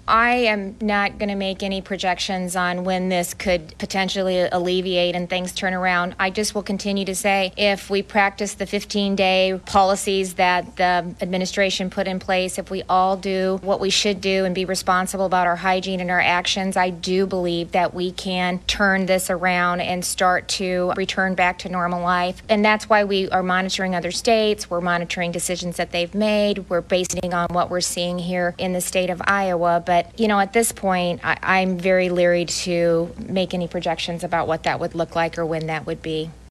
I am not going to make any projections on when this could potentially alleviate and things turn around. I just will continue to say if we practice the 15-day policies that the administration put in place, if we all do what we should do and be responsible about our hygiene and our actions, I do believe that we can turn this around and start to return back to normal life. And that's why we are monitoring other states. We're monitoring decisions that they've made. We're basing on what we're seeing here in the state of Iowa. But, at this point, I'm very leery to make any projections about what that would look like or when that would be.